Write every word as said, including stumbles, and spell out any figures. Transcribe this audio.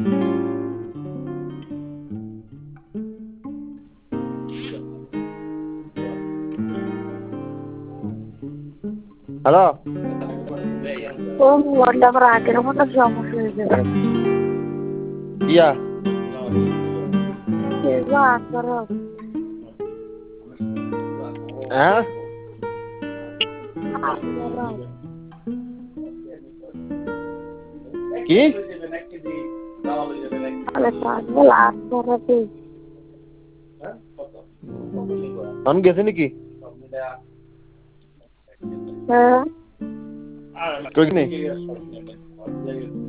hello ও মোবাইলটা আবার আগের মতো সমস্যা হয়ে যাবে ইয়া হ্যাঁ কি আমি গেছি নাকি হ্যাঁ কই